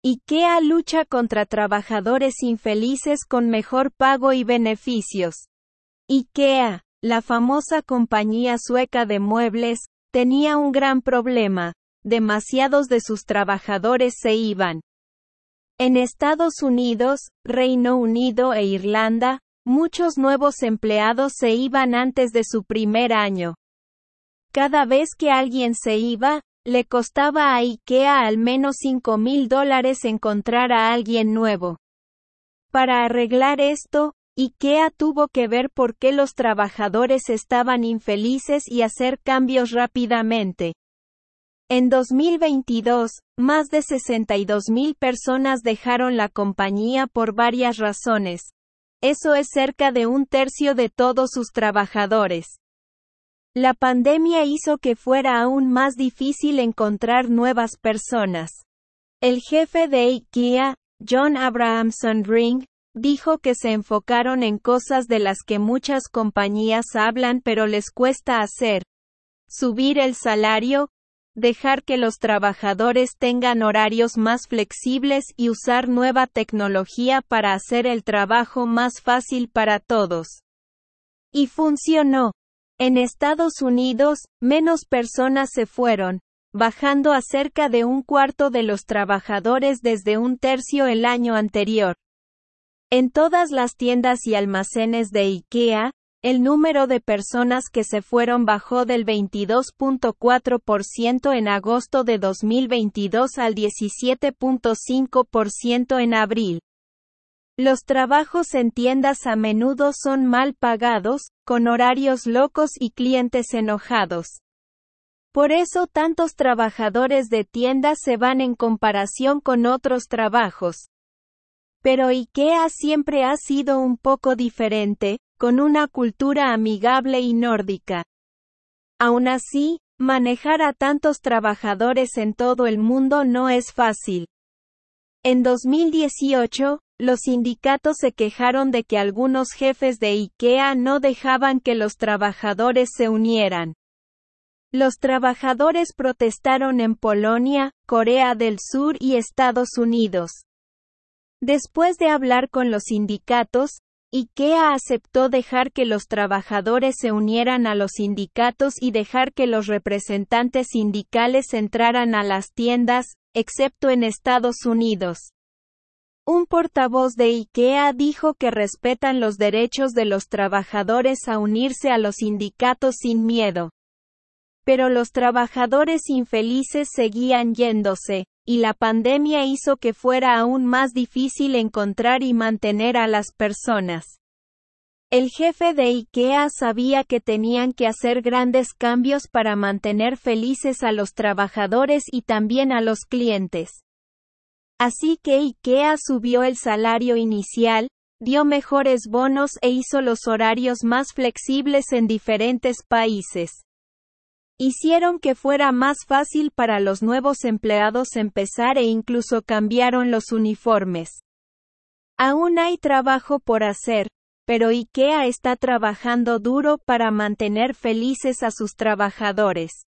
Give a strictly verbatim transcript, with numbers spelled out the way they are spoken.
IKEA lucha contra trabajadores infelices con mejor pago y beneficios. IKEA, la famosa compañía sueca de muebles, tenía un gran problema: demasiados de sus trabajadores se iban. En Estados Unidos, Reino Unido e Irlanda, muchos nuevos empleados se iban antes de su primer año. Cada vez que alguien se iba, le costaba a IKEA al menos cinco mil dólares encontrar a alguien nuevo. Para arreglar esto, IKEA tuvo que ver por qué los trabajadores estaban infelices y hacer cambios rápidamente. En dos mil veintidós, más de sesenta y dos mil personas dejaron la compañía por varias razones. Eso es cerca de un tercio de todos sus trabajadores. La pandemia hizo que fuera aún más difícil encontrar nuevas personas. El jefe de IKEA, John Abrahamson Ring, dijo que se enfocaron en cosas de las que muchas compañías hablan pero les cuesta hacer: subir el salario, dejar que los trabajadores tengan horarios más flexibles y usar nueva tecnología para hacer el trabajo más fácil para todos. Y funcionó. En Estados Unidos, menos personas se fueron, bajando a cerca de un cuarto de los trabajadores desde un tercio el año anterior. En todas las tiendas y almacenes de IKEA, el número de personas que se fueron bajó del veintidós punto cuatro por ciento en agosto de dos mil veintidós al diecisiete punto cinco por ciento en abril. Los trabajos en tiendas a menudo son mal pagados, con horarios locos y clientes enojados. Por eso tantos trabajadores de tiendas se van en comparación con otros trabajos. Pero IKEA siempre ha sido un poco diferente, con una cultura amigable y nórdica. Aún así, manejar a tantos trabajadores en todo el mundo no es fácil. En dos mil dieciocho, los sindicatos se quejaron de que algunos jefes de IKEA no dejaban que los trabajadores se unieran. Los trabajadores protestaron en Polonia, Corea del Sur y Estados Unidos. Después de hablar con los sindicatos, IKEA aceptó dejar que los trabajadores se unieran a los sindicatos y dejar que los representantes sindicales entraran a las tiendas, excepto en Estados Unidos. Un portavoz de IKEA dijo que respetan los derechos de los trabajadores a unirse a los sindicatos sin miedo. Pero los trabajadores infelices seguían yéndose, y la pandemia hizo que fuera aún más difícil encontrar y mantener a las personas. El jefe de IKEA sabía que tenían que hacer grandes cambios para mantener felices a los trabajadores y también a los clientes. Así que IKEA subió el salario inicial, dio mejores bonos e hizo los horarios más flexibles en diferentes países. Hicieron que fuera más fácil para los nuevos empleados empezar e incluso cambiaron los uniformes. Aún hay trabajo por hacer, pero IKEA está trabajando duro para mantener felices a sus trabajadores.